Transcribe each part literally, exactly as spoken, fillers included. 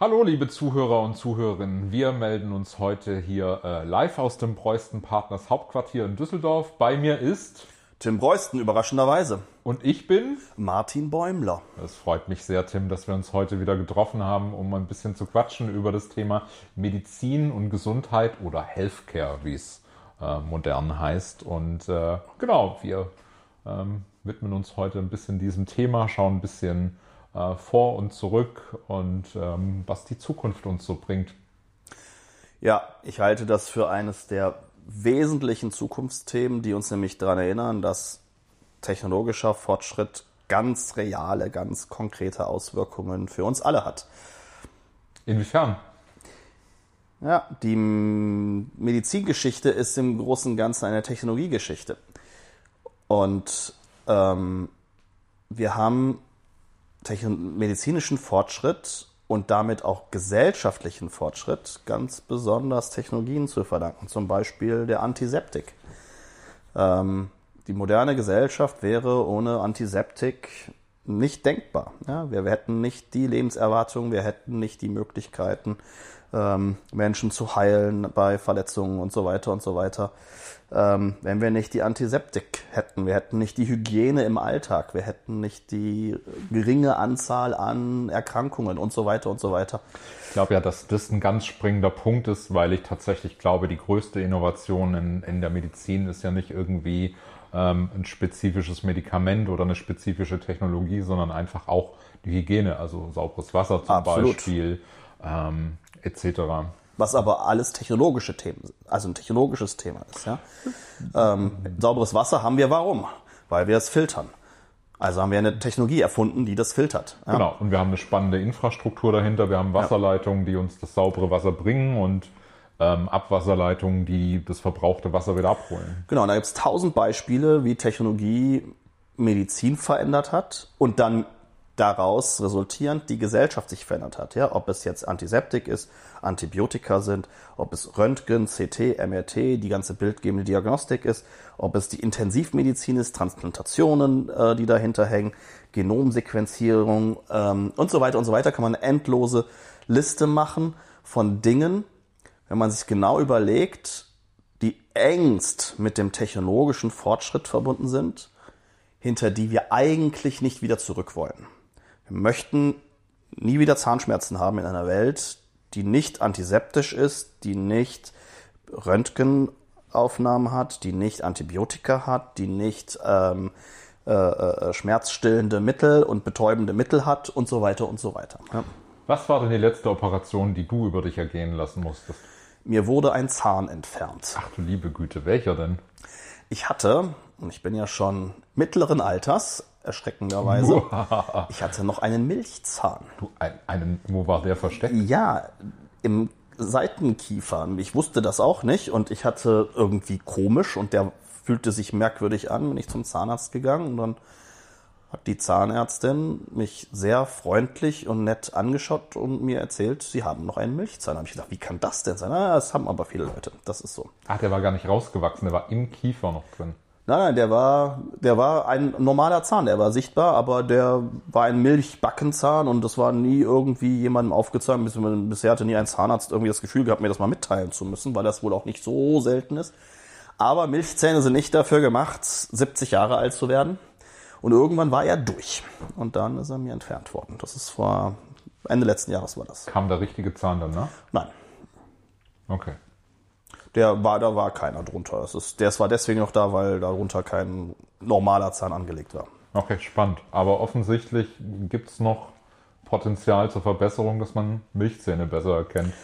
Hallo liebe Zuhörer und Zuhörerinnen, wir melden uns heute hier äh, live aus dem Preußen Partners Hauptquartier in Düsseldorf. Bei mir ist Tim Preußen, überraschenderweise. Und ich bin Martin Bäumler. Es freut mich sehr, Tim, dass wir uns heute wieder getroffen haben, um ein bisschen zu quatschen über das Thema Medizin und Gesundheit oder Healthcare, wie es äh, modern heißt. Und äh, genau, wir ähm, widmen uns heute ein bisschen diesem Thema, schauen ein bisschen äh, vor und zurück und ähm, was die Zukunft uns so bringt. Ja, ich halte das für eines der wesentlichen Zukunftsthemen, die uns nämlich daran erinnern, dass technologischer Fortschritt ganz reale, ganz konkrete Auswirkungen für uns alle hat. Inwiefern? Ja, die Medizingeschichte ist im Großen und Ganzen eine Technologiegeschichte. Und ähm, wir haben techn- medizinischen Fortschritt und damit auch gesellschaftlichen Fortschritt ganz besonders Technologien zu verdanken. Zum Beispiel der Antiseptik. Ähm, die moderne Gesellschaft wäre ohne Antiseptik nicht denkbar. Ja, wir, wir hätten nicht die Lebenserwartung, wir hätten nicht die Möglichkeiten, ähm, Menschen zu heilen bei Verletzungen und so weiter und so weiter, ähm, wenn wir nicht die Antiseptik hätten. Wir hätten nicht die Hygiene im Alltag, wir hätten nicht die geringe Anzahl an Erkrankungen und so weiter und so weiter. Ich glaube ja, dass das ein ganz springender Punkt ist, weil ich tatsächlich glaube, die größte Innovation in, in der Medizin ist ja nicht irgendwie ähm, ein spezifisches Medikament oder eine spezifische Technologie, sondern einfach auch die Hygiene, also sauberes Wasser zum Absolut. Beispiel, ähm, et cetera. Was aber alles technologische Themen sind, also ein technologisches Thema ist. Ja? Ähm, sauberes Wasser haben wir warum? Weil wir es filtern. Also haben wir eine Technologie erfunden, die das filtert. Ja? Genau, und wir haben eine spannende Infrastruktur dahinter. Wir haben Wasserleitungen, die uns das saubere Wasser bringen und ähm, Abwasserleitungen, die das verbrauchte Wasser wieder abholen. Genau, und da gibt es tausend Beispiele, wie Technologie Medizin verändert hat und dann daraus resultierend die Gesellschaft sich verändert hat. Ja? Ob es jetzt Antiseptik ist, Antibiotika sind, ob es Röntgen, C T, M R T, die ganze bildgebende Diagnostik ist, ob es die Intensivmedizin ist, Transplantationen, äh, die dahinter hängen, Genomsequenzierung ähm, und so weiter und so weiter, kann man eine endlose Liste machen von Dingen, wenn man sich genau überlegt, die engst mit dem technologischen Fortschritt verbunden sind, hinter die wir eigentlich nicht wieder zurück wollen. Wir möchten nie wieder Zahnschmerzen haben in einer Welt, die nicht antiseptisch ist, die nicht Röntgenaufnahmen hat, die nicht Antibiotika hat, die nicht ähm, äh, äh, schmerzstillende Mittel und betäubende Mittel hat und so weiter und so weiter. Ja. Was war denn die letzte Operation, die du über dich ergehen lassen musstest? Mir wurde ein Zahn entfernt. Ach du liebe Güte, welcher denn? Ich hatte, und ich bin ja schon mittleren Alters, erschreckenderweise, ich hatte noch einen Milchzahn. Du, ein, einen, wo war der versteckt? Ja, im Seitenkiefer. Ich wusste das auch nicht und ich hatte irgendwie komisch und der fühlte sich merkwürdig an, bin ich zum Zahnarzt gegangen und dann hat die Zahnärztin mich sehr freundlich und nett angeschaut und mir erzählt, sie haben noch einen Milchzahn. Da habe ich gedacht, wie kann das denn sein? Ah, das haben aber viele Leute, das ist so. Ach, der war gar nicht rausgewachsen, der war im Kiefer noch drin. Nein, nein, der war, der war ein normaler Zahn, der war sichtbar, aber der war ein Milchbackenzahn und das war nie irgendwie jemandem aufgezeigt. Bisher hatte nie ein Zahnarzt irgendwie das Gefühl gehabt, mir das mal mitteilen zu müssen, weil das wohl auch nicht so selten ist. Aber Milchzähne sind nicht dafür gemacht, siebzig Jahre alt zu werden. Und irgendwann war er durch. Und dann ist er mir entfernt worden. Das ist vor Ende letzten Jahres war das. Kam der richtige Zahn dann, ne? Nein. Okay. Der war, da war keiner drunter. Das ist, der war deswegen noch da, weil darunter kein normaler Zahn angelegt war. Okay, spannend. Aber offensichtlich gibt es noch Potenzial zur Verbesserung, dass man Milchzähne besser erkennt.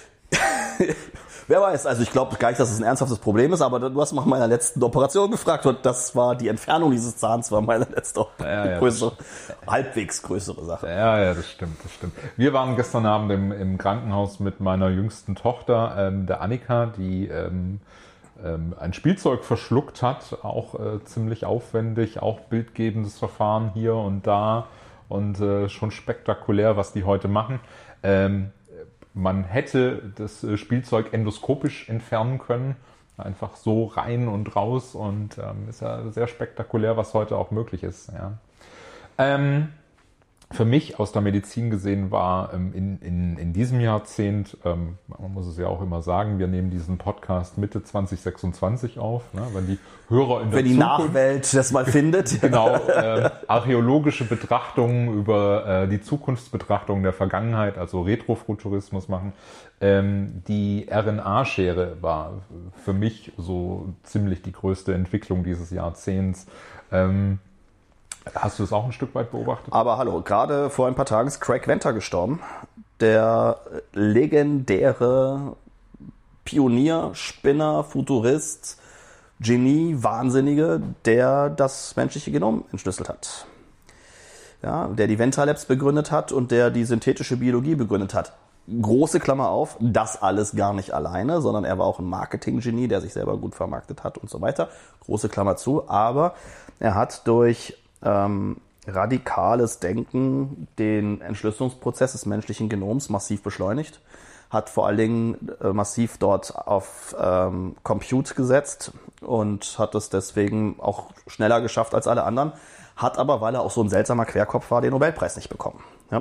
Wer weiß, also ich glaube gar nicht, dass es ein ernsthaftes Problem ist, aber du hast nach meiner letzten Operation gefragt und das war die Entfernung dieses Zahns, war meine letzte ja, ja, größere, halbwegs größere Sache. Ja, ja, das stimmt, das stimmt. Wir waren gestern Abend im, im Krankenhaus mit meiner jüngsten Tochter, ähm, der Annika, die ähm, ähm, ein Spielzeug verschluckt hat, auch äh, ziemlich aufwendig, auch bildgebendes Verfahren hier und da und äh, schon spektakulär, was die heute machen. Ähm, Man hätte das Spielzeug endoskopisch entfernen können, einfach so rein und raus und ähm, ist ja sehr spektakulär, was heute auch möglich ist. Ja. Ähm, für mich aus der Medizin gesehen war ähm, in, in, in diesem Jahrzehnt, ähm, man muss es ja auch immer sagen, wir nehmen diesen Podcast Mitte zwanzig sechsundzwanzig auf, ne, wenn die Hörer in der Wenn die Zukunft, Nachwelt das mal findet. Genau, äh, archäologische Betrachtungen über äh, die Zukunftsbetrachtungen der Vergangenheit, also Retrofuturismus machen. Ähm, die R N A-Schere war für mich so ziemlich die größte Entwicklung dieses Jahrzehnts. Ähm, Hast du das auch ein Stück weit beobachtet? Aber hallo, gerade vor ein paar Tagen ist Craig Venter gestorben. Der legendäre Pionier, Spinner, Futurist, Genie, Wahnsinnige, der das menschliche Genom entschlüsselt hat. Ja, der die Venter Labs begründet hat und der die synthetische Biologie begründet hat. Große Klammer auf, das alles gar nicht alleine, sondern er war auch ein Marketing-Genie, der sich selber gut vermarktet hat und so weiter. Große Klammer zu, aber er hat durch ähm, radikales Denken den Entschlüsselungsprozess des menschlichen Genoms massiv beschleunigt, hat vor allen Dingen äh, massiv dort auf ähm, Compute gesetzt und hat es deswegen auch schneller geschafft als alle anderen, hat aber, weil er auch so ein seltsamer Querkopf war, den Nobelpreis nicht bekommen. Ja.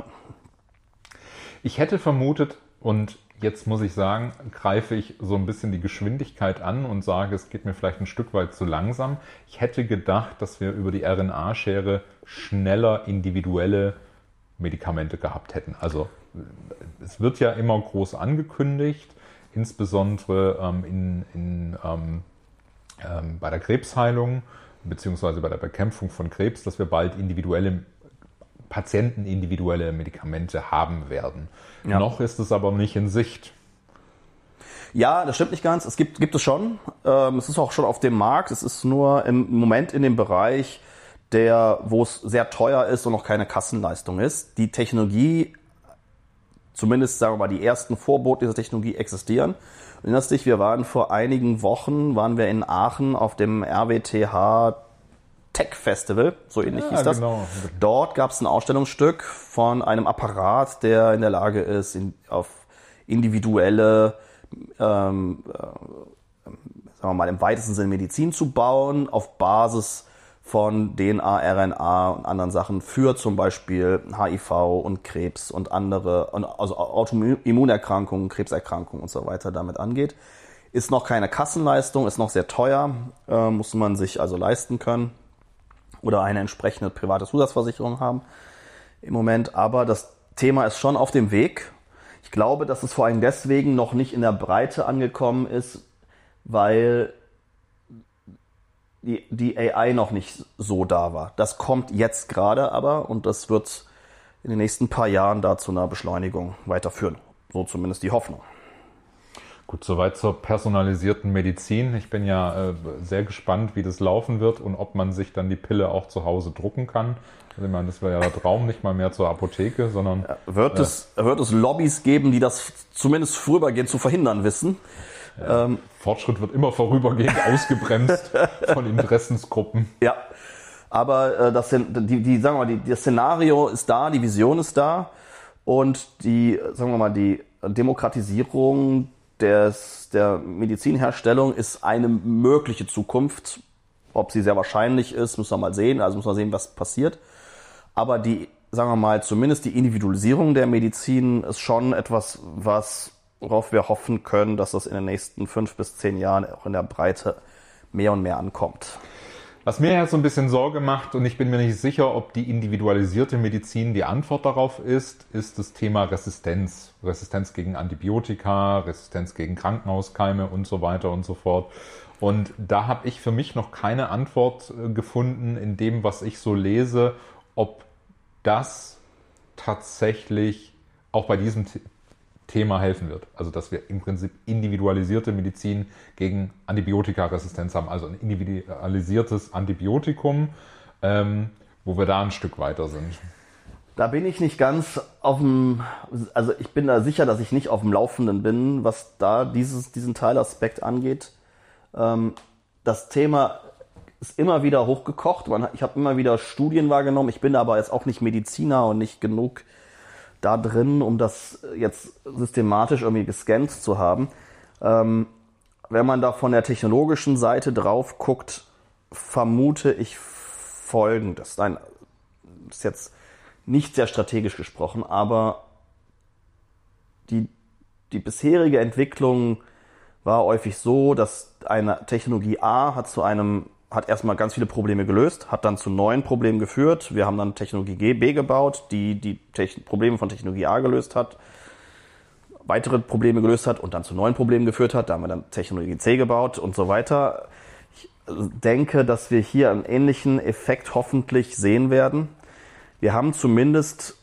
Ich hätte vermutet, und jetzt muss ich sagen, greife ich so ein bisschen die Geschwindigkeit an und sage, es geht mir vielleicht ein Stück weit zu langsam. Ich hätte gedacht, dass wir über die R N A-Schere schneller individuelle Medikamente gehabt hätten. Also es wird ja immer groß angekündigt, insbesondere ähm, in, in, ähm, ähm, bei der Krebsheilung beziehungsweise bei der Bekämpfung von Krebs, dass wir bald individuelle Patienten individuelle Medikamente haben werden. Ja. Noch ist es aber nicht in Sicht. Ja, das stimmt nicht ganz. Es gibt, gibt es schon. Ähm, es ist auch schon auf dem Markt. Es ist nur im Moment in dem Bereich, der, wo es sehr teuer ist und noch keine Kassenleistung ist. Die Technologie, zumindest sagen wir mal, die ersten Vorboten dieser Technologie existieren. Erinnerst dich, wir waren vor einigen Wochen, waren wir in Aachen auf dem R W T H Tech Festival, so ähnlich ja, hieß das. Genau. Dort gab es ein Ausstellungsstück von einem Apparat, der in der Lage ist, in, auf individuelle, ähm, äh, sagen wir mal im weitesten Sinne Medizin zu bauen, auf Basis von D N A, R N A und anderen Sachen für zum Beispiel H I V und Krebs und andere, also Autoimmunerkrankungen, Krebserkrankungen und so weiter damit angeht. Ist noch keine Kassenleistung, ist noch sehr teuer, äh, muss man sich also leisten können. Oder eine entsprechende private Zusatzversicherung haben im Moment. Aber das Thema ist schon auf dem Weg. Ich glaube, dass es vor allem deswegen noch nicht in der Breite angekommen ist, weil die, die A I noch nicht so da war. Das kommt jetzt gerade aber und das wird in den nächsten paar Jahren da zu einer Beschleunigung weiterführen. So zumindest die Hoffnung. Gut, soweit zur personalisierten Medizin. Ich bin ja äh, sehr gespannt, wie das laufen wird und ob man sich dann die Pille auch zu Hause drucken kann. Also ich meine, das wäre ja der Traum, nicht mal mehr zur Apotheke, sondern... Ja, wird, äh, es, wird es Lobbys geben, die das zumindest vorübergehend zu verhindern wissen? Ja, ähm, Fortschritt wird immer vorübergehend ausgebremst von Interessensgruppen. Ja, aber äh, das, die, die, sagen wir mal, die, das Szenario ist da, die Vision ist da und die, sagen wir mal, die Demokratisierung Des, der Medizinherstellung ist eine mögliche Zukunft. Ob sie sehr wahrscheinlich ist, müssen wir mal sehen. Also müssen wir sehen, was passiert. Aber die, sagen wir mal, zumindest die Individualisierung der Medizin ist schon etwas, was, worauf wir hoffen können, dass das in den nächsten fünf bis zehn Jahren auch in der Breite mehr und mehr ankommt. Was mir ja so ein bisschen Sorge macht, und ich bin mir nicht sicher, ob die individualisierte Medizin die Antwort darauf ist, ist das Thema Resistenz. Resistenz gegen Antibiotika, Resistenz gegen Krankenhauskeime und so weiter und so fort. Und da habe ich für mich noch keine Antwort gefunden in dem, was ich so lese, ob das tatsächlich auch bei diesem Thema helfen wird. Also dass wir im Prinzip individualisierte Medizin gegen Antibiotikaresistenz haben, also ein individualisiertes Antibiotikum, ähm, wo wir da ein Stück weiter sind. Da bin ich nicht ganz auf dem, also ich bin da sicher, dass ich nicht auf dem Laufenden bin, was da dieses, diesen Teilaspekt angeht. Ähm, das Thema ist immer wieder hochgekocht. Man, ich habe immer wieder Studien wahrgenommen. Ich bin aber jetzt auch nicht Mediziner und nicht genug da drin, um das jetzt systematisch irgendwie gescannt zu haben. Ähm, wenn man da von der technologischen Seite drauf guckt, vermute ich Folgendes. Nein, das ist jetzt nicht sehr strategisch gesprochen, aber die, die bisherige Entwicklung war häufig so, dass eine Technologie A hat zu einem, hat erstmal ganz viele Probleme gelöst, hat dann zu neuen Problemen geführt. Wir haben dann Technologie B gebaut, die die Techn- Probleme von Technologie A gelöst hat, weitere Probleme gelöst hat und dann zu neuen Problemen geführt hat. Da haben wir dann Technologie C gebaut und so weiter. Ich denke, dass wir hier einen ähnlichen Effekt hoffentlich sehen werden. Wir haben zumindest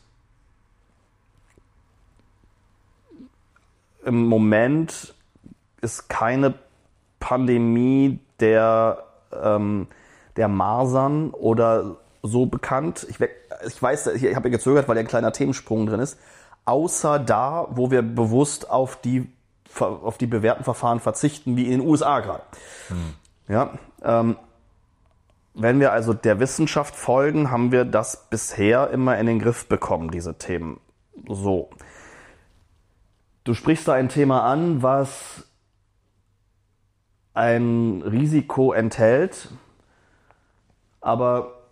im Moment ist keine Pandemie der, ähm, der Masern oder so bekannt. Ich, ich weiß, ich habe ja gezögert, weil ja ein kleiner Themensprung drin ist. Außer da, wo wir bewusst auf die, auf die bewährten Verfahren verzichten, wie in den U S A gerade. Hm. Ja, ähm, wenn wir also der Wissenschaft folgen, haben wir das bisher immer in den Griff bekommen, diese Themen. So. Du sprichst da ein Thema an, was ein Risiko enthält, aber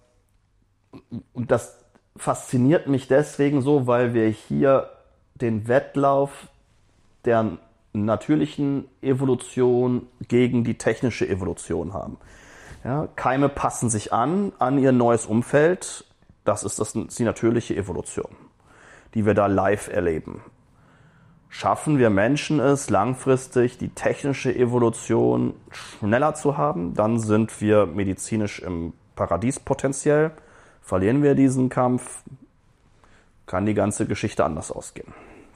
das fasziniert mich deswegen so, weil wir hier den Wettlauf der natürlichen Evolution gegen die technische Evolution haben. Ja, Keime passen sich an, an ihr neues Umfeld. Das ist, das ist die natürliche Evolution, die wir da live erleben. Schaffen wir Menschen es, langfristig die technische Evolution schneller zu haben, dann sind wir medizinisch im Paradies potenziell. Verlieren wir diesen Kampf, kann die ganze Geschichte anders ausgehen.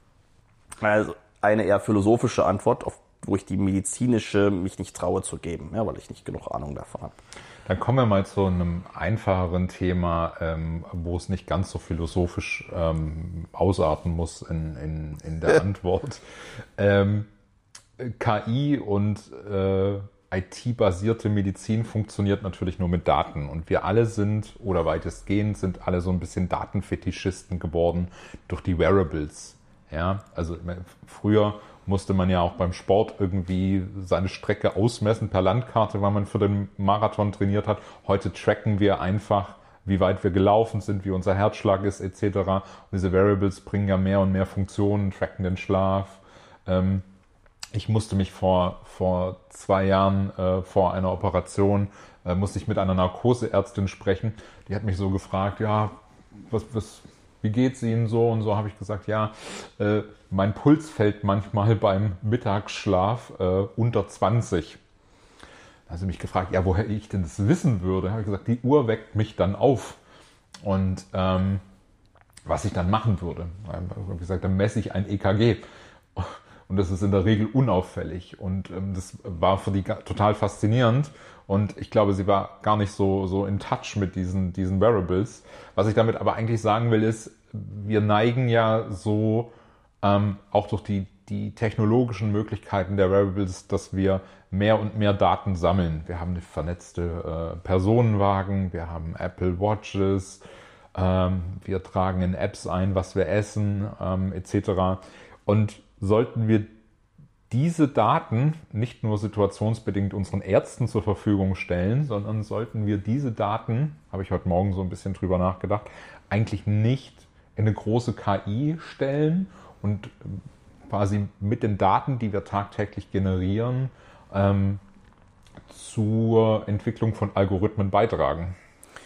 Also eine eher philosophische Antwort, auf, wo ich die medizinische mich nicht traue zu geben, ja, weil ich nicht genug Ahnung davon habe. Dann kommen wir mal zu einem einfacheren Thema, ähm, wo es nicht ganz so philosophisch ähm, ausarten muss in, in, in der Antwort. Ähm, K I und äh, I T-basierte Medizin funktioniert natürlich nur mit Daten. Und wir alle sind, oder weitestgehend, sind alle so ein bisschen Datenfetischisten geworden durch die Wearables. Ja, also früher musste man ja auch beim Sport irgendwie seine Strecke ausmessen per Landkarte, weil man für den Marathon trainiert hat. Heute tracken wir einfach, wie weit wir gelaufen sind, wie unser Herzschlag ist, et cetera. Und diese Variables bringen ja mehr und mehr Funktionen, tracken den Schlaf. Ähm, ich musste mich vor, vor zwei Jahren, äh, vor einer Operation, äh, musste ich mit einer Narkoseärztin sprechen. Die hat mich so gefragt, ja, was, was, wie geht's Ihnen so? Und so habe ich gesagt, ja, äh, mein Puls fällt manchmal beim Mittagsschlaf äh, unter zwanzig. Da hat sie mich gefragt, ja, woher ich denn das wissen würde. Da habe ich gesagt, die Uhr weckt mich dann auf. Und ähm, was ich dann machen würde. Da habe ich gesagt, dann messe ich ein E K G. Und das ist in der Regel unauffällig. Und ähm, das war für die total faszinierend. Und ich glaube, sie war gar nicht so, so in touch mit diesen, diesen Wearables. Was ich damit aber eigentlich sagen will, ist, wir neigen ja so ähm, auch durch die, die technologischen Möglichkeiten der Wearables, dass wir mehr und mehr Daten sammeln. Wir haben eine vernetzte äh, Personenwagen, wir haben Apple Watches, ähm, wir tragen in Apps ein, was wir essen, ähm, et cetera. Und sollten wir diese Daten nicht nur situationsbedingt unseren Ärzten zur Verfügung stellen, sondern sollten wir diese Daten, habe ich heute Morgen so ein bisschen drüber nachgedacht, eigentlich nicht in eine große K I stellen und quasi mit den Daten, die wir tagtäglich generieren, ähm, zur Entwicklung von Algorithmen beitragen.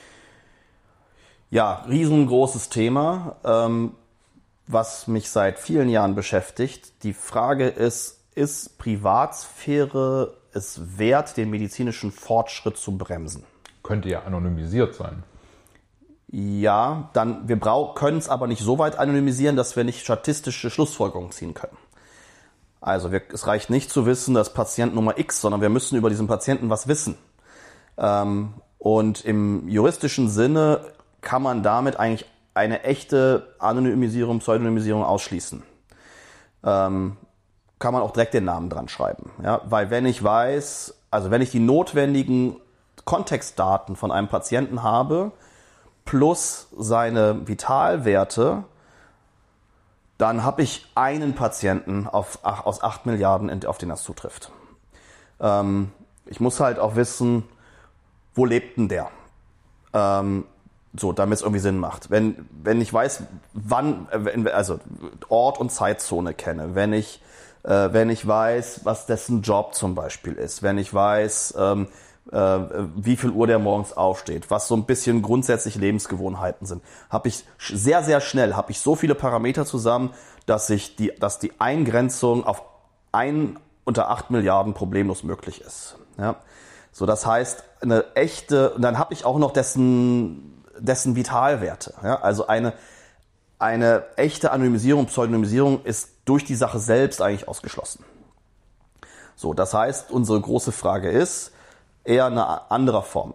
Ja, riesengroßes Thema, ähm, was mich seit vielen Jahren beschäftigt. Die Frage ist, ist Privatsphäre es wert, den medizinischen Fortschritt zu bremsen? Könnte ja anonymisiert sein. Ja, dann wir brauch, können es aber nicht so weit anonymisieren, dass wir nicht statistische Schlussfolgerungen ziehen können. Also wir, es reicht nicht zu wissen, dass Patient Nummer X, sondern wir müssen über diesen Patienten was wissen. Ähm, und im juristischen Sinne kann man damit eigentlich eine echte Anonymisierung, Pseudonymisierung ausschließen. Ähm, kann man auch direkt den Namen dran schreiben. Ja? Weil wenn ich weiß, also wenn ich die notwendigen Kontextdaten von einem Patienten habe, plus seine Vitalwerte, dann habe ich einen Patienten auf, aus acht Milliarden, auf den das zutrifft. Ähm, ich muss halt auch wissen, wo lebt denn der? Ähm, So, damit es irgendwie Sinn macht. Wenn, wenn ich weiß, wann, also Ort und Zeitzone kenne, wenn ich, äh, wenn ich weiß, was dessen Job zum Beispiel ist, wenn ich weiß, ähm, äh, wie viel Uhr der morgens aufsteht, was so ein bisschen grundsätzlich Lebensgewohnheiten sind, habe ich sehr, sehr schnell, habe ich so viele Parameter zusammen, dass ich die, dass die Eingrenzung auf ein unter acht Milliarden problemlos möglich ist. Ja? So, das heißt, eine echte, und dann habe ich auch noch dessen dessen Vitalwerte. Ja? Also eine, eine echte Anonymisierung, Pseudonymisierung ist durch die Sache selbst eigentlich ausgeschlossen. So, das heißt, unsere große Frage ist eher eine andere Form.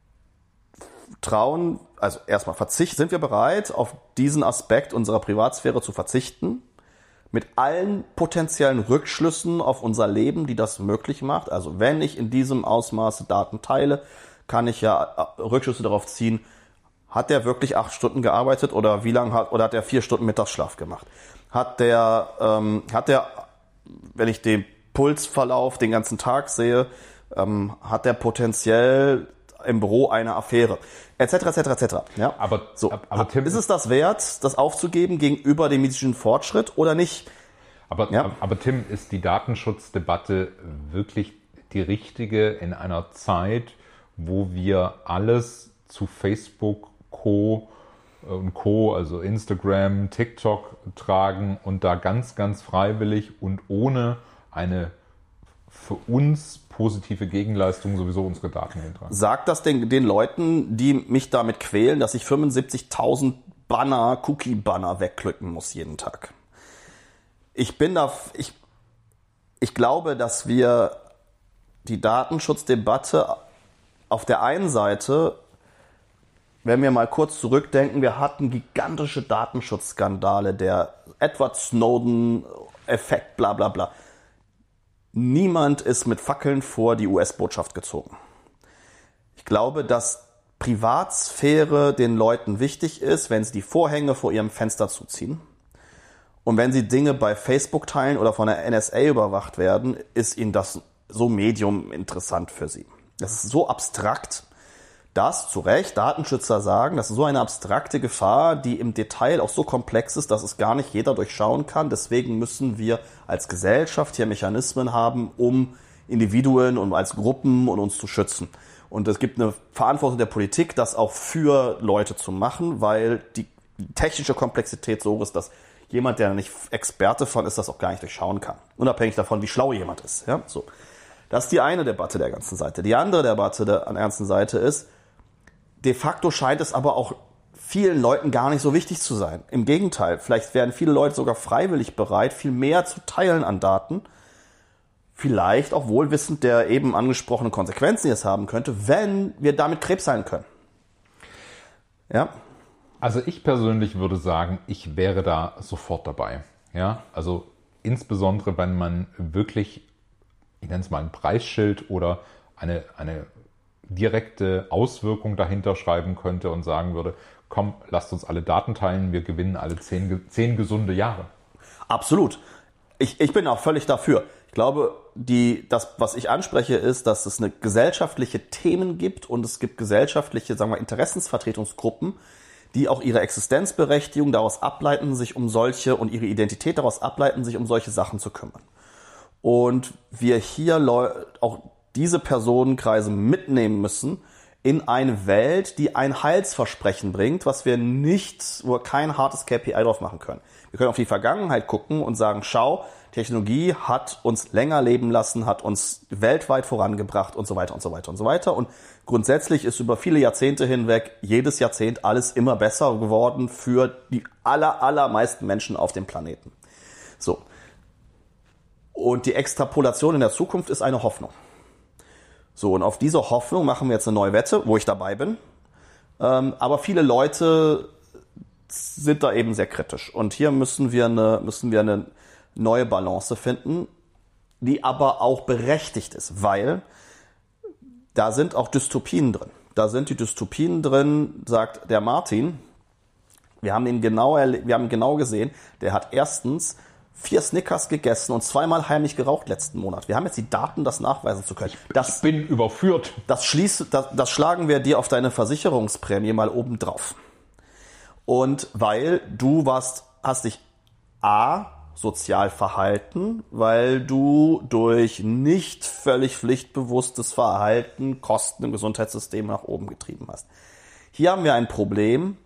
Trauen, also erstmal Verzicht, sind wir bereit, auf diesen Aspekt unserer Privatsphäre zu verzichten, mit allen potenziellen Rückschlüssen auf unser Leben, die das möglich macht. Also wenn ich in diesem Ausmaße Daten teile, kann ich ja Rückschlüsse darauf ziehen, hat der wirklich acht Stunden gearbeitet oder wie lange hat oder hat er vier Stunden Mittagsschlaf gemacht? Hat der, ähm, hat der, wenn ich den Pulsverlauf den ganzen Tag sehe, ähm, hat der potenziell im Büro eine Affäre, et cetera, et cetera, et cetera. Ja? Aber, so, aber Tim, ist es das wert, das aufzugeben gegenüber dem medizinischen Fortschritt oder nicht? Aber, ja? aber Tim, ist die Datenschutzdebatte wirklich die richtige in einer Zeit, wo wir alles zu Facebook Co. und Co., also Instagram, TikTok tragen und da ganz, ganz freiwillig und ohne eine für uns positive Gegenleistung sowieso unsere Daten hintragen? Sagt das den, den Leuten, die mich damit quälen, dass ich fünfundsiebzigtausend Banner, Cookie-Banner wegklicken muss jeden Tag? Ich bin da, ich, ich glaube, dass wir die Datenschutzdebatte auf der einen Seite, wenn wir mal kurz zurückdenken, wir hatten gigantische Datenschutzskandale, der Edward Snowden-Effekt, bla bla bla. Niemand ist mit Fackeln vor die U S-Botschaft gezogen. Ich glaube, dass Privatsphäre den Leuten wichtig ist, wenn sie die Vorhänge vor ihrem Fenster zuziehen. Und wenn sie Dinge bei Facebook teilen oder von der N S A überwacht werden, ist ihnen das so medium interessant für sie. Das ist so abstrakt, dass, zu Recht, Datenschützer sagen, das ist so eine abstrakte Gefahr, die im Detail auch so komplex ist, dass es gar nicht jeder durchschauen kann. Deswegen müssen wir als Gesellschaft hier Mechanismen haben, um Individuen und als Gruppen und uns zu schützen. Und es gibt eine Verantwortung der Politik, das auch für Leute zu machen, weil die technische Komplexität so ist, dass jemand, der nicht Experte von ist, das auch gar nicht durchschauen kann. Unabhängig davon, wie schlau jemand ist. Ja, so. Das ist die eine Debatte der ganzen Seite. Die andere Debatte der, an der ganzen Seite ist, de facto scheint es aber auch vielen Leuten gar nicht so wichtig zu sein. Im Gegenteil, vielleicht werden viele Leute sogar freiwillig bereit, viel mehr zu teilen an Daten. Vielleicht auch wohlwissend der eben angesprochenen Konsequenzen, die es haben könnte, wenn wir damit Krebs heilen können. Ja. Also ich persönlich würde sagen, ich wäre da sofort dabei. Ja, also insbesondere, wenn man wirklich, ich nenne es mal ein Preisschild oder eine, eine direkte Auswirkung dahinter schreiben könnte und sagen würde, komm, lasst uns alle Daten teilen, wir gewinnen alle zehn, zehn gesunde Jahre. Absolut. Ich, ich bin auch völlig dafür. Ich glaube, die, das, was ich anspreche, ist, dass es eine gesellschaftliche Themen gibt und es gibt gesellschaftliche, sagen wir, Interessensvertretungsgruppen, die auch ihre Existenzberechtigung daraus ableiten, sich um solche und ihre Identität daraus ableiten, sich um solche Sachen zu kümmern. Und wir hier Leu- auch diese Personenkreise mitnehmen müssen in eine Welt, die ein Heilsversprechen bringt, was wir nicht, wo wir kein hartes K P I drauf machen können. Wir können auf die Vergangenheit gucken und sagen, schau, Technologie hat uns länger leben lassen, hat uns weltweit vorangebracht und so weiter und so weiter und so weiter. Und grundsätzlich ist über viele Jahrzehnte hinweg jedes Jahrzehnt alles immer besser geworden für die aller, allermeisten Menschen auf dem Planeten. So. Und die Extrapolation in der Zukunft ist eine Hoffnung. So, und auf diese Hoffnung machen wir jetzt eine neue Wette, wo ich dabei bin. Ähm, aber viele Leute sind da eben sehr kritisch. Und hier müssen wir eine, müssen wir eine neue Balance finden, die aber auch berechtigt ist, weil da sind auch Dystopien drin. Da sind die Dystopien drin, sagt der Martin. Wir haben ihn genau, erle- wir haben ihn genau gesehen. Der hat erstens vier Snickers gegessen und zweimal heimlich geraucht letzten Monat. Wir haben jetzt die Daten, das nachweisen zu können. Das, ich bin überführt. Das, schließt, das, das schlagen wir dir auf deine Versicherungsprämie mal oben drauf. Und weil du warst, hast dich A, sozial verhalten, weil du durch nicht völlig pflichtbewusstes Verhalten Kosten im Gesundheitssystem nach oben getrieben hast. Hier haben wir ein Problem,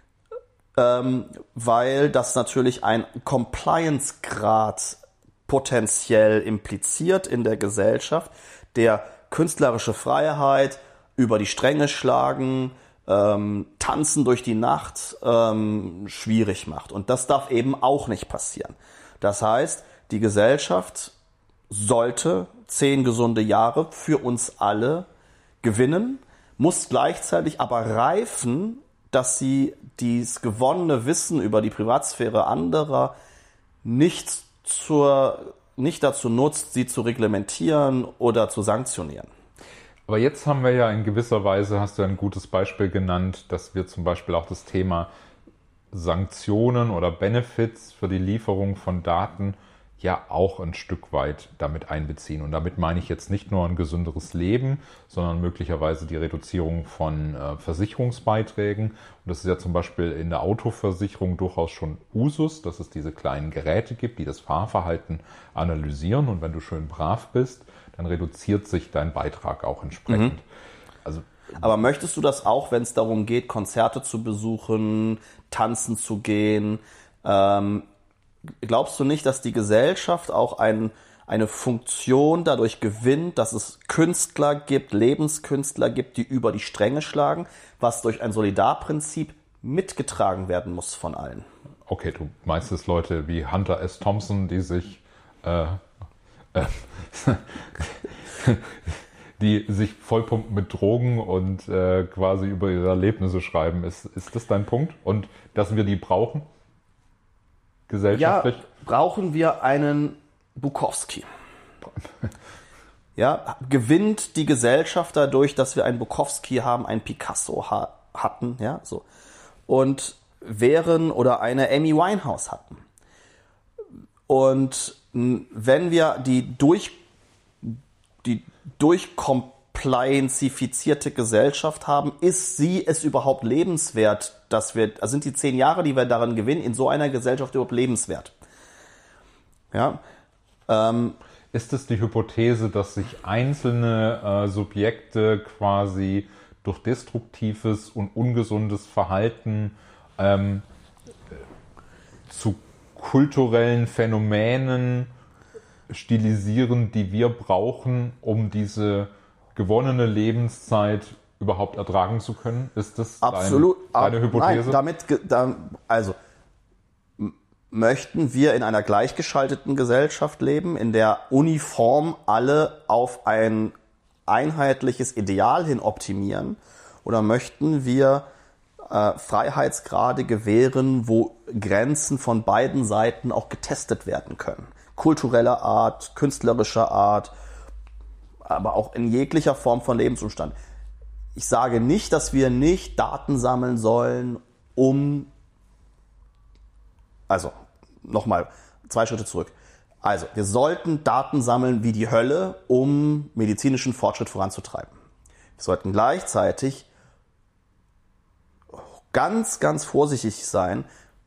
ähm, weil das natürlich ein Compliance-Grad potenziell impliziert in der Gesellschaft, der künstlerische Freiheit über die Stränge schlagen, ähm, tanzen durch die Nacht ähm, schwierig macht. Und das darf eben auch nicht passieren. Das heißt, die Gesellschaft sollte zehn gesunde Jahre für uns alle gewinnen, muss gleichzeitig aber reifen, dass sie dieses gewonnene Wissen über die Privatsphäre anderer nicht, zur, nicht dazu nutzt, sie zu reglementieren oder zu sanktionieren. Aber jetzt haben wir ja in gewisser Weise, hast du ein gutes Beispiel genannt, dass wir zum Beispiel auch das Thema Sanktionen oder Benefits für die Lieferung von Daten ja auch ein Stück weit damit einbeziehen. Und damit meine ich jetzt nicht nur ein gesünderes Leben, sondern möglicherweise die Reduzierung von äh, Versicherungsbeiträgen. Und das ist ja zum Beispiel in der Autoversicherung durchaus schon Usus, dass es diese kleinen Geräte gibt, die das Fahrverhalten analysieren. Und wenn du schön brav bist, dann reduziert sich dein Beitrag auch entsprechend. Mhm. Also, aber möchtest du das auch, wenn es darum geht, Konzerte zu besuchen, tanzen zu gehen? Ähm, glaubst du nicht, dass die Gesellschaft auch ein, eine Funktion dadurch gewinnt, dass es Künstler gibt, Lebenskünstler gibt, die über die Stränge schlagen, was durch ein Solidarprinzip mitgetragen werden muss von allen? Okay, du meinst es Leute wie Hunter S. Thompson, die sich äh, äh, die sich vollpumpen mit Drogen und äh, quasi über ihre Erlebnisse schreiben. Ist, ist das dein Punkt? Und dass wir die brauchen? Gesellschaftlich? Ja, brauchen wir einen Bukowski. Ja, gewinnt die Gesellschaft dadurch, dass wir einen Bukowski haben, einen Picasso ha- hatten, ja, so. Und wären oder eine Amy Winehouse hatten. Und wenn wir die durch die durchcomplianzifizierte Gesellschaft haben, ist sie es überhaupt lebenswert, dass wir, also sind die zehn Jahre, die wir daran gewinnen, in so einer Gesellschaft überhaupt lebenswert? Ja. Ähm, ist es die Hypothese, dass sich einzelne äh, Subjekte quasi durch destruktives und ungesundes Verhalten ähm, zu kulturellen Phänomenen stilisieren, die wir brauchen, um diese gewonnene Lebenszeit überhaupt ertragen zu können? Ist das absolut, dein, deine Hypothese? Nein, damit, da, also m- möchten wir in einer gleichgeschalteten Gesellschaft leben, in der uniform alle auf ein einheitliches Ideal hin optimieren, oder möchten wir äh, Freiheitsgrade gewähren, wo Grenzen von beiden Seiten auch getestet werden können? Kultureller Art, künstlerischer Art, aber auch in jeglicher Form von Lebensumstand. Ich sage nicht, dass wir nicht Daten sammeln sollen, um, also nochmal zwei Schritte zurück. Also, wir sollten Daten sammeln wie die Hölle, um medizinischen Fortschritt voranzutreiben. Wir sollten gleichzeitig ganz, ganz vorsichtig sein,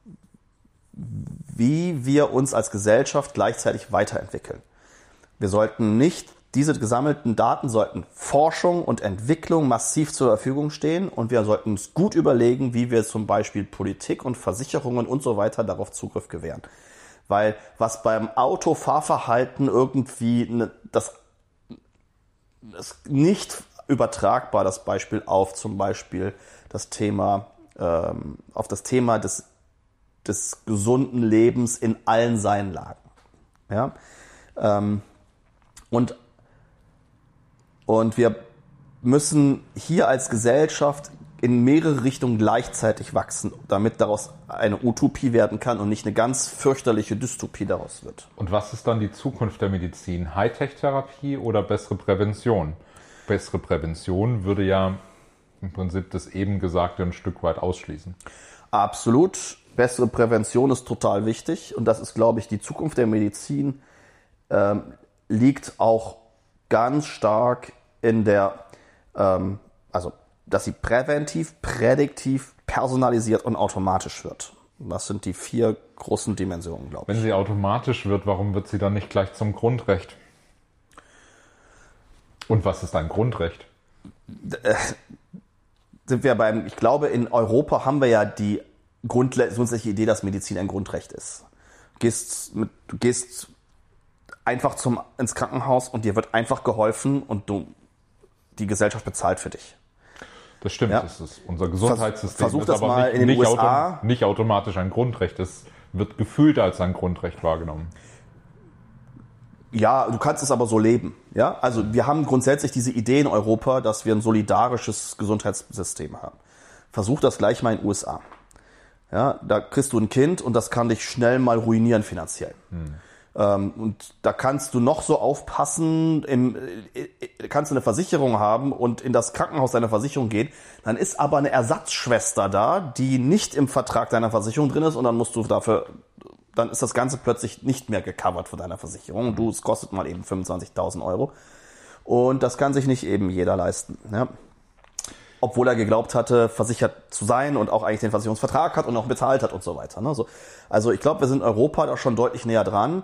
wie wir uns als Gesellschaft gleichzeitig weiterentwickeln. Wir sollten nicht, diese gesammelten Daten sollten Forschung und Entwicklung massiv zur Verfügung stehen, und wir sollten uns gut überlegen, wie wir zum Beispiel Politik und Versicherungen und so weiter darauf Zugriff gewähren. Weil was beim Autofahrverhalten irgendwie, ne, das ist nicht übertragbar, das Beispiel auf zum Beispiel das Thema, ähm, auf das Thema des des gesunden Lebens in allen seinen Lagen. Ja? Ähm, und, und wir müssen hier als Gesellschaft in mehrere Richtungen gleichzeitig wachsen, damit daraus eine Utopie werden kann und nicht eine ganz fürchterliche Dystopie daraus wird. Und was ist dann die Zukunft der Medizin? Hightech-Therapie oder bessere Prävention? Bessere Prävention würde ja im Prinzip das eben Gesagte ein Stück weit ausschließen. Absolut. bessere Prävention ist total wichtig und das ist, glaube ich, die Zukunft der Medizin ähm, liegt auch ganz stark in der, ähm, also dass sie präventiv, prädiktiv, personalisiert und automatisch wird. Das sind die vier großen Dimensionen, glaube ich. Wenn sie automatisch wird, warum wird sie dann nicht gleich zum Grundrecht? Und was ist ein Grundrecht? Äh, sind wir beim, ich glaube, in Europa haben wir ja die grundsätzliche Idee, dass Medizin ein Grundrecht ist. Du gehst, mit, du gehst einfach zum, ins Krankenhaus und dir wird einfach geholfen und du, die Gesellschaft bezahlt für dich. Das stimmt, ja. Das ist unser Gesundheitssystem. Versuch das ist aber mal nicht, in den nicht U S A. Autom- nicht automatisch ein Grundrecht. Es wird gefühlt als ein Grundrecht wahrgenommen. Ja, du kannst es aber so leben. Ja? Also wir haben grundsätzlich diese Idee in Europa, dass wir ein solidarisches Gesundheitssystem haben. Versuch das gleich mal in den U S A. Ja, da kriegst du ein Kind und das kann dich schnell mal ruinieren finanziell. Hm. Ähm, und da kannst du noch so aufpassen, im, äh, kannst du eine Versicherung haben und in das Krankenhaus deiner Versicherung gehen, dann ist aber eine Ersatzschwester da, die nicht im Vertrag deiner Versicherung drin ist und dann musst du dafür, dann ist das Ganze plötzlich nicht mehr gecovert von deiner Versicherung. Und du, es kostet mal eben fünfundzwanzigtausend Euro. Und das kann sich nicht eben jeder leisten. Ja. Obwohl er geglaubt hatte, versichert zu sein und auch eigentlich den Versicherungsvertrag hat und auch bezahlt hat und so weiter. Also ich glaube, wir sind in Europa da schon deutlich näher dran.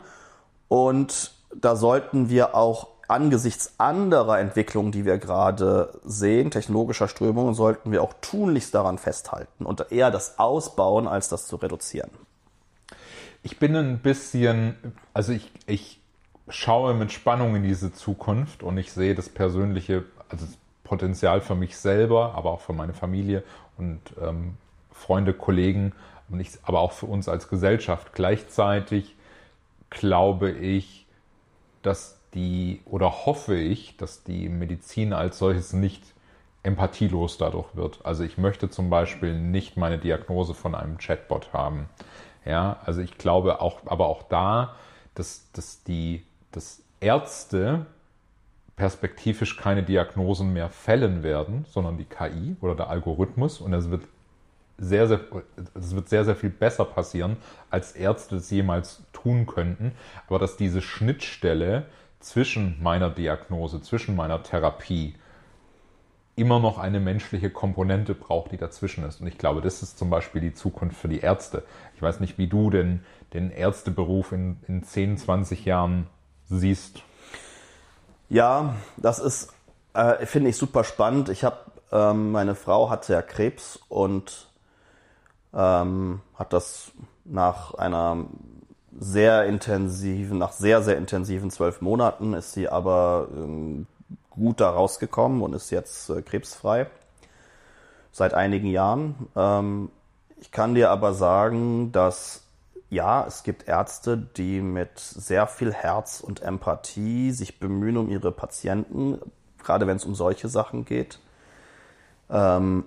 Und da sollten wir auch angesichts anderer Entwicklungen, die wir gerade sehen, technologischer Strömungen, sollten wir auch tunlichst daran festhalten und eher das ausbauen, als das zu reduzieren. Ich bin ein bisschen, also ich, ich schaue mit Spannung in diese Zukunft und ich sehe das persönliche, also das Potenzial für mich selber, aber auch für meine Familie und ähm, Freunde, Kollegen, und ich, aber auch für uns als Gesellschaft. Gleichzeitig glaube ich, dass die, oder hoffe ich, dass die Medizin als solches nicht empathielos dadurch wird. Also ich möchte zum Beispiel nicht meine Diagnose von einem Chatbot haben. Ja, also ich glaube auch, aber auch da, dass, dass die, dass Ärzte perspektivisch keine Diagnosen mehr fällen werden, sondern die K I oder der Algorithmus, und es wird sehr, sehr, es wird sehr, sehr viel besser passieren, als Ärzte es jemals tun könnten, aber dass diese Schnittstelle zwischen meiner Diagnose, zwischen meiner Therapie immer noch eine menschliche Komponente braucht, die dazwischen ist. Und ich glaube, das ist zum Beispiel die Zukunft für die Ärzte. Ich weiß nicht, wie du den, den Ärzteberuf in, in zehn, zwanzig Jahren siehst. Ja, das ist, äh, finde ich, super spannend. Ich habe, ähm, meine Frau hatte ja Krebs und ähm, hat das nach einer sehr intensiven, nach sehr, sehr intensiven zwölf Monaten ist sie aber ähm, gut da rausgekommen und ist jetzt äh, krebsfrei seit einigen Jahren. Ähm, ich kann dir aber sagen, dass ja, es gibt Ärzte, die mit sehr viel Herz und Empathie sich bemühen um ihre Patienten, gerade wenn es um solche Sachen geht, ähm,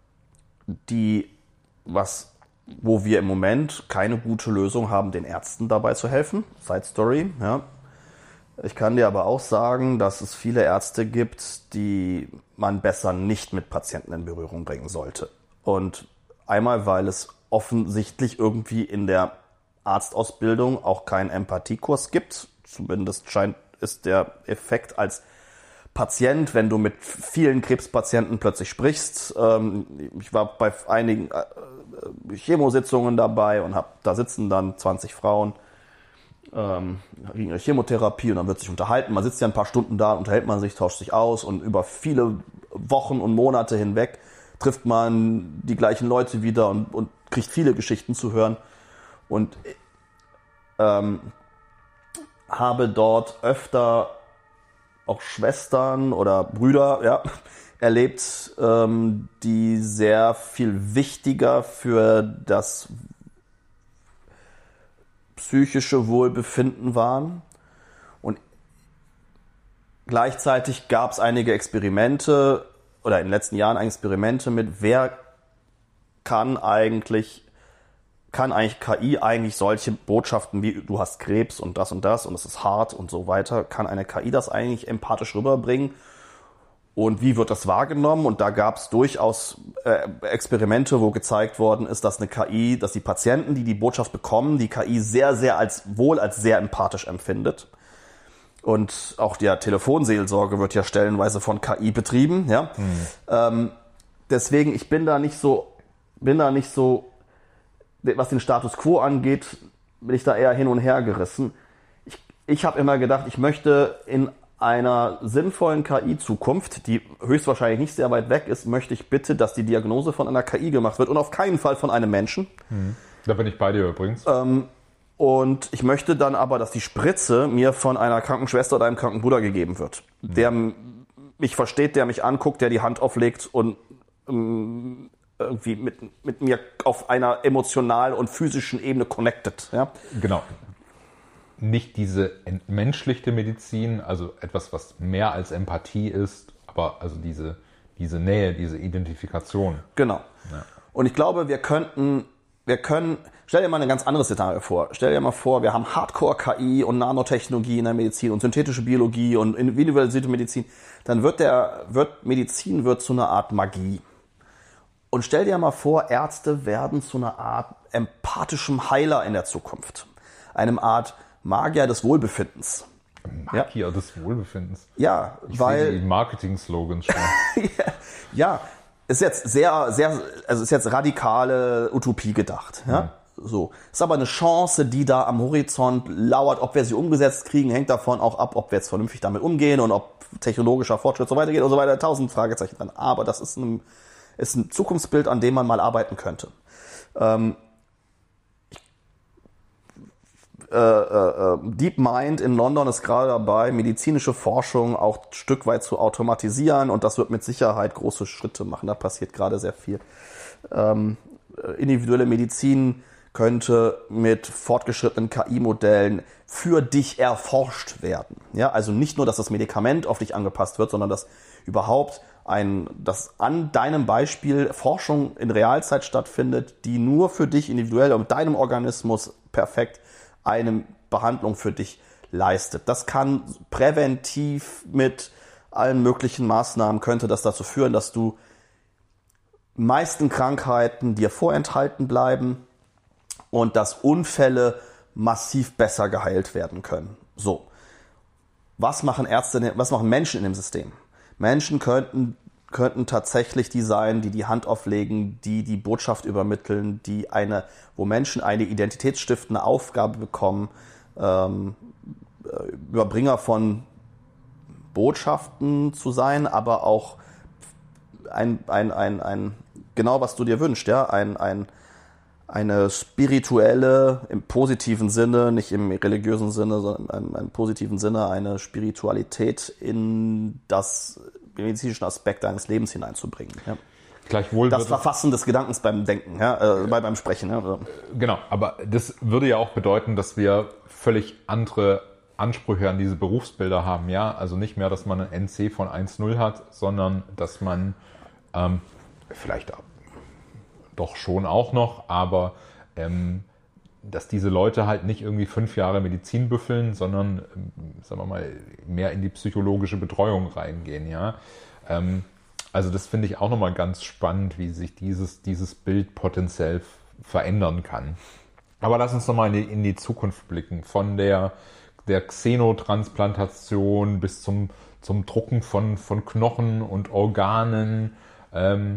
die, was, wo wir im Moment keine gute Lösung haben, den Ärzten dabei zu helfen. Side Story, ja. Ich kann dir aber auch sagen, dass es viele Ärzte gibt, die man besser nicht mit Patienten in Berührung bringen sollte. Und einmal, weil es offensichtlich irgendwie in der Arztausbildung auch keinen Empathiekurs gibt. Zumindest scheint ist der Effekt als Patient, wenn du mit vielen Krebspatienten plötzlich sprichst. Ähm, ich war bei einigen äh, Chemositzungen dabei und hab, da sitzen dann zwanzig Frauen, ähm, kriegen eine Chemotherapie und dann wird sich unterhalten. Man sitzt ja ein paar Stunden da, unterhält man sich, tauscht sich aus und über viele Wochen und Monate hinweg trifft man die gleichen Leute wieder und, und kriegt viele Geschichten zu hören. Und ähm, habe dort öfter auch Schwestern oder Brüder ja, erlebt, ähm, die sehr viel wichtiger für das psychische Wohlbefinden waren. Und gleichzeitig gab es einige Experimente oder in den letzten Jahren Experimente mit, wer kann eigentlich kann eigentlich K I eigentlich solche Botschaften wie du hast Krebs und das und das und es ist hart und so weiter, kann eine K I das eigentlich empathisch rüberbringen? und wie wird das wahrgenommen? Und da gab es durchaus äh, Experimente, wo gezeigt worden ist, dass eine K I, dass die Patienten, die die Botschaft bekommen, die K I sehr, sehr als wohl als sehr empathisch empfindet. Und auch die Telefonseelsorge wird ja stellenweise von K I betrieben. Ja? Mhm. Ähm, deswegen, ich bin da nicht so, bin da nicht so, was den Status Quo angeht, bin ich da eher hin und her gerissen. Ich, ich habe immer gedacht, ich möchte in einer sinnvollen K I-Zukunft, die höchstwahrscheinlich nicht sehr weit weg ist, möchte ich bitte, dass die Diagnose von einer K I gemacht wird und auf keinen Fall von einem Menschen. Mhm. Da bin ich bei dir übrigens. Ähm, und ich möchte dann aber, dass die Spritze mir von einer Krankenschwester oder einem Krankenbruder gegeben wird, mhm. der mich versteht, der mich anguckt, der die Hand auflegt und ähm, irgendwie mit, mit mir auf einer emotionalen und physischen Ebene connected. Ja? Genau. Nicht diese entmenschlichte Medizin, also etwas, was mehr als Empathie ist, aber also diese, diese Nähe, diese Identifikation. Genau. Ja. Und ich glaube, wir könnten, wir können, stell dir mal ein ganz anderes Szenario vor. Stell dir mal vor, wir haben Hardcore-K I und Nanotechnologie in der Medizin und synthetische Biologie und individualisierte Medizin. Dann wird der, wird Medizin wird zu einer Art Magie. Und stell dir mal vor, Ärzte werden zu einer Art empathischem Heiler in der Zukunft. Einem Art Magier des Wohlbefindens. Magier ja. des Wohlbefindens? Ja, ich weil... sehe die Marketing-Slogans schon. ja, ja, ist jetzt sehr, sehr, also ist jetzt radikale Utopie gedacht. Ja? Mhm. So. Ist aber eine Chance, die da am Horizont lauert. Ob wir sie umgesetzt kriegen, hängt davon auch ab, ob wir jetzt vernünftig damit umgehen und ob technologischer Fortschritt so weitergeht und so weiter. Tausend Fragezeichen dran. Aber das ist ein, ist ein Zukunftsbild, an dem man mal arbeiten könnte. Ähm, Äh, äh, DeepMind in London ist gerade dabei, medizinische Forschung auch ein Stück weit zu automatisieren und das wird mit Sicherheit große Schritte machen. Da passiert gerade sehr viel. Ähm, individuelle Medizin könnte mit fortgeschrittenen K I-Modellen für dich erforscht werden. Ja, also nicht nur, dass das Medikament auf dich angepasst wird, sondern dass überhaupt ein, dass an deinem Beispiel Forschung in Realzeit stattfindet, die nur für dich individuell und mit deinem Organismus perfekt eine Behandlung für dich leistet. Das kann präventiv mit allen möglichen Maßnahmen, könnte das dazu führen, dass du meisten Krankheiten dir vorenthalten bleiben und dass Unfälle massiv besser geheilt werden können. So. Was machen Ärzte, was machen Menschen in dem System? Menschen könnten könnten tatsächlich die sein, die die Hand auflegen, die die Botschaft übermitteln, die eine, wo Menschen eine identitätsstiftende Aufgabe bekommen, ähm, Überbringer von Botschaften zu sein, aber auch ein, ein, ein, ein genau was du dir wünschst, ja, ein, ein, eine spirituelle, im positiven Sinne, nicht im religiösen Sinne, sondern im, im positiven Sinne, eine Spiritualität in das medizinischen Aspekt deines Lebens hineinzubringen. Ja. Gleichwohl das Verfassen des Gedankens beim Denken, ja, äh, bei, beim Sprechen. Ja. Genau, aber das würde ja auch bedeuten, dass wir völlig andere Ansprüche an diese Berufsbilder haben. Ja, also nicht mehr, dass man ein N C von eins Komma null hat, sondern dass man ähm, vielleicht doch schon auch noch, aber ähm, dass diese Leute halt nicht irgendwie fünf Jahre Medizin büffeln, sondern, sagen wir mal, mehr in die psychologische Betreuung reingehen, ja. Ähm, also das finde ich auch nochmal ganz spannend, wie sich dieses, dieses Bild potenziell verändern kann. Aber lass uns nochmal in die, in die Zukunft blicken. Von der, der Xenotransplantation bis zum, zum Drucken von, von Knochen und Organen. Ähm,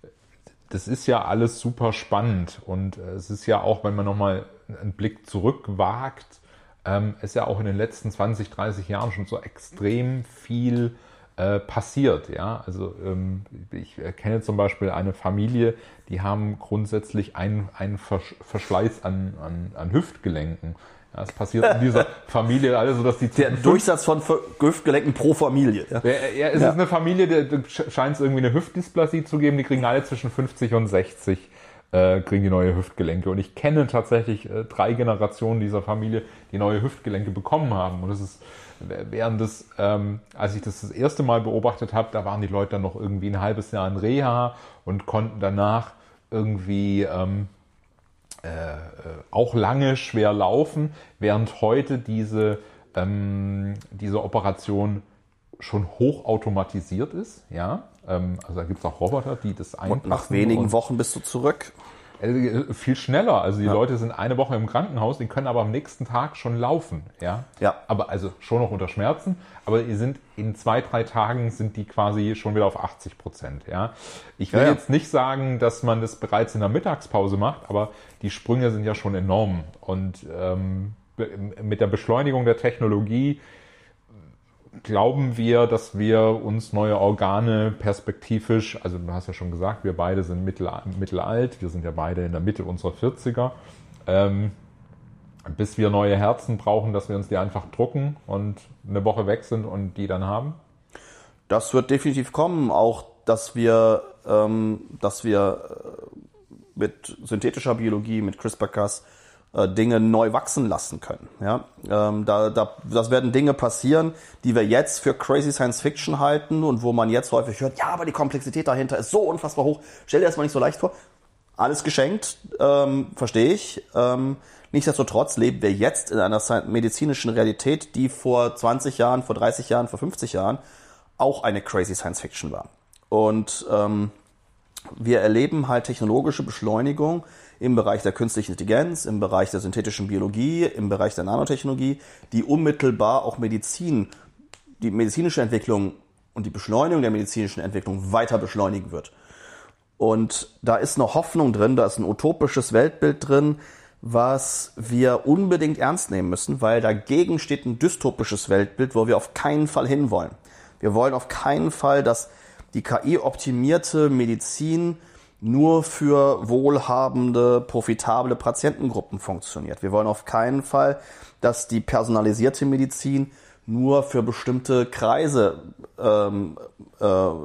Das ist ja alles super spannend und es ist ja auch, wenn man nochmal einen Blick zurück wagt, ähm, ist ja auch in den letzten zwanzig, dreißig Jahren schon so extrem viel äh, passiert. Ja? Also ähm, ich kenne zum Beispiel eine Familie, die haben grundsätzlich einen, einen Verschleiß an, an, an Hüftgelenken. Ja, es passiert in dieser Familie also, dass die der Durchsatz von Hüftgelenken pro Familie. Ja, ja, ja es ja. ist eine Familie, da scheint es irgendwie eine Hüftdysplasie zu geben. Die kriegen alle zwischen fünfzig und sechzig äh, kriegen die neue Hüftgelenke. Und ich kenne tatsächlich äh, drei Generationen dieser Familie, die neue Hüftgelenke bekommen haben. Und das ist während des, ähm, als ich das das erste Mal beobachtet habe, da waren die Leute dann noch irgendwie ein halbes Jahr in Reha und konnten danach irgendwie ähm, Äh, auch lange schwer laufen, während heute diese, ähm, diese Operation schon hochautomatisiert ist. Ja? Ähm, also da gibt es auch Roboter, die das einpassen. Und nach wenigen Wochen bist du zurück. Also viel schneller. Also die Ja. Leute sind eine Woche im Krankenhaus, die können aber am nächsten Tag schon laufen. Ja. Ja. Aber also schon noch unter Schmerzen. Aber die sind in zwei, drei Tagen sind die quasi schon wieder auf achtzig Prozent. Ja. Ich will Ja, ja. jetzt nicht sagen, dass man das bereits in der Mittagspause macht, aber die Sprünge sind ja schon enorm. Und ähm, mit der Beschleunigung der Technologie glauben wir, dass wir uns neue Organe perspektivisch, also du hast ja schon gesagt, wir beide sind mittel, mittelalt, wir sind ja beide in der Mitte unserer vierziger, ähm, bis wir neue Herzen brauchen, dass wir uns die einfach drucken und eine Woche weg sind und die dann haben? Das wird definitiv kommen, auch dass wir, ähm, dass wir mit synthetischer Biologie, mit CRISPR-Cas äh, Dinge neu wachsen lassen können. Ja? Ähm, da, da, das werden Dinge passieren, die wir jetzt für crazy Science Fiction halten und wo man jetzt häufig hört, ja, aber die Komplexität dahinter ist so unfassbar hoch. Stell dir das mal nicht so leicht vor. Alles geschenkt, ähm, verstehe ich. Ähm, nichtsdestotrotz leben wir jetzt in einer medizinischen Realität, die vor zwanzig Jahren, vor dreißig Jahren, vor fünfzig Jahren auch eine crazy Science Fiction war. Und ähm, wir erleben halt technologische Beschleunigung im Bereich der künstlichen Intelligenz, im Bereich der synthetischen Biologie, im Bereich der Nanotechnologie, die unmittelbar auch Medizin, die medizinische Entwicklung und die Beschleunigung der medizinischen Entwicklung weiter beschleunigen wird. Und da ist eine Hoffnung drin, da ist ein utopisches Weltbild drin, was wir unbedingt ernst nehmen müssen, weil dagegen steht ein dystopisches Weltbild, wo wir auf keinen Fall hinwollen. Wir wollen auf keinen Fall, dass die K I-optimierte Medizin nur für wohlhabende, profitable Patientengruppen funktioniert. Wir wollen auf keinen Fall, dass die personalisierte Medizin nur für bestimmte Kreise ähm, äh,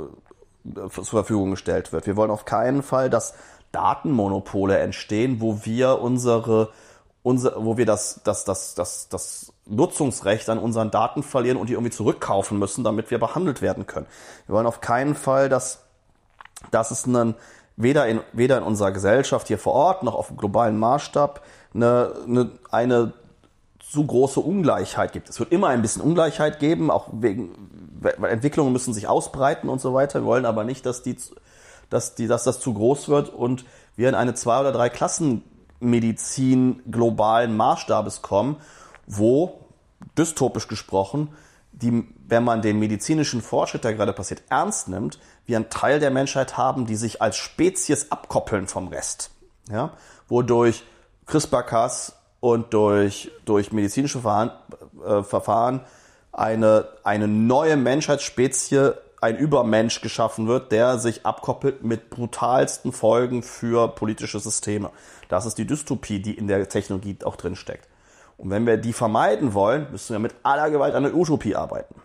zur Verfügung gestellt wird. Wir wollen auf keinen Fall, dass Datenmonopole entstehen, wo wir unsere, unser, wo wir das, das, das, das, das Nutzungsrecht an unseren Daten verlieren und die irgendwie zurückkaufen müssen, damit wir behandelt werden können. Wir wollen auf keinen Fall, dass, dass es einen, weder in, weder in unserer Gesellschaft hier vor Ort noch auf dem globalen Maßstab eine, eine, eine zu große Ungleichheit gibt. Es wird immer ein bisschen Ungleichheit geben, auch wegen, weil Entwicklungen müssen sich ausbreiten und so weiter. Wir wollen aber nicht, dass die, dass die, dass das zu groß wird und wir in eine zwei oder drei Klassenmedizin globalen Maßstabes kommen, wo, dystopisch gesprochen, die, wenn man den medizinischen Fortschritt, der gerade passiert, ernst nimmt, wir einen Teil der Menschheit haben, die sich als Spezies abkoppeln vom Rest. Ja? Wodurch CRISPR-Cas und durch, durch medizinische Verfahren, äh, Verfahren eine, eine neue Menschheitsspezie, ein Übermensch geschaffen wird, der sich abkoppelt mit brutalsten Folgen für politische Systeme. Das ist die Dystopie, die in der Technologie auch drin steckt. Und wenn wir die vermeiden wollen, müssen wir mit aller Gewalt an der Utopie arbeiten.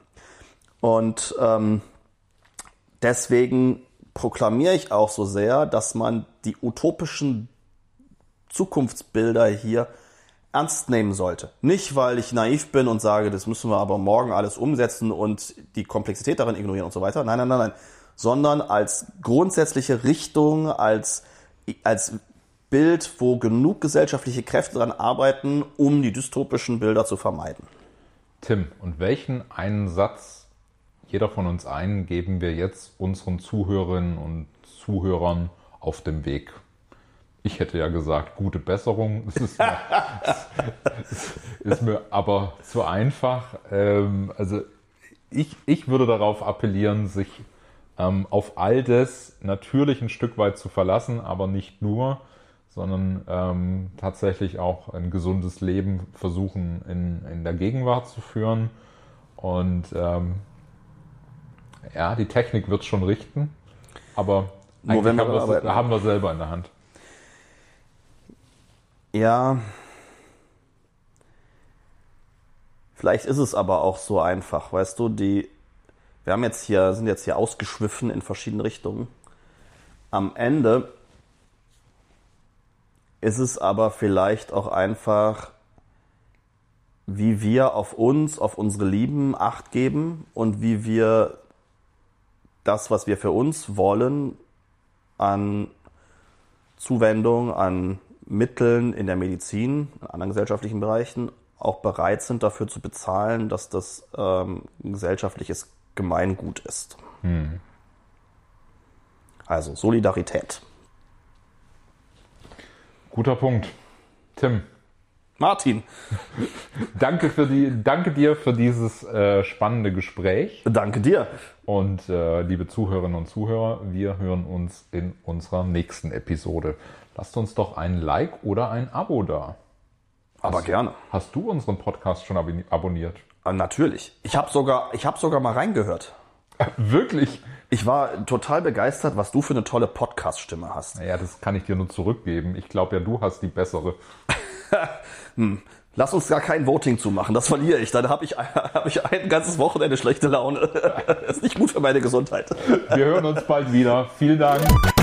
Und ähm, deswegen proklamiere ich auch so sehr, dass man die utopischen Zukunftsbilder hier ernst nehmen sollte. Nicht, weil ich naiv bin und sage, das müssen wir aber morgen alles umsetzen und die Komplexität darin ignorieren und so weiter. Nein, nein, nein, nein. Sondern als grundsätzliche Richtung, als, als Bild, wo genug gesellschaftliche Kräfte daran arbeiten, um die dystopischen Bilder zu vermeiden. Tim, und welchen einen Satz, jeder von uns einen, geben wir jetzt unseren Zuhörerinnen und Zuhörern auf dem Weg? Ich hätte ja gesagt, gute Besserung. Es ist mir, es ist mir aber zu einfach. Ähm, also ich, ich würde darauf appellieren, sich ähm, auf all das natürlich ein Stück weit zu verlassen, aber nicht nur, sondern ähm, tatsächlich auch ein gesundes Leben versuchen in, in der Gegenwart zu führen. Und ähm, ja, die Technik wird schon richten, aber Nur wenn wir haben, wir, haben wir selber in der Hand. Ja, vielleicht ist es aber auch so einfach, weißt du, die, wir haben jetzt hier, sind jetzt hier ausgeschwiffen in verschiedene Richtungen. Am Ende ist es aber vielleicht auch einfach, wie wir auf uns, auf unsere Lieben Acht geben und wie wir das, was wir für uns wollen, an Zuwendung, an Mitteln in der Medizin, in anderen gesellschaftlichen Bereichen auch bereit sind, dafür zu bezahlen, dass das ähm, gesellschaftliches Gemeingut ist. Hm. Also Solidarität. Guter Punkt. Tim. Martin. Danke, für die, danke dir für dieses äh, spannende Gespräch. Danke dir. Und äh, liebe Zuhörerinnen und Zuhörer, wir hören uns in unserer nächsten Episode. Lasst uns doch ein Like oder ein Abo da. Aber hast, gerne. Hast du unseren Podcast schon ab- abonniert? Äh, natürlich. Ich habe sogar, ich hab sogar mal reingehört. Wirklich? Ich war total begeistert, was du für eine tolle Podcast-Stimme hast. Naja, das kann ich dir nur zurückgeben. Ich glaube ja, du hast die bessere. hm. Lass uns gar kein Voting zu machen, das verliere ich. Dann habe ich, hab ich ein ganzes Wochenende schlechte Laune. Das ist nicht gut für meine Gesundheit. Wir hören uns bald wieder. Vielen Dank.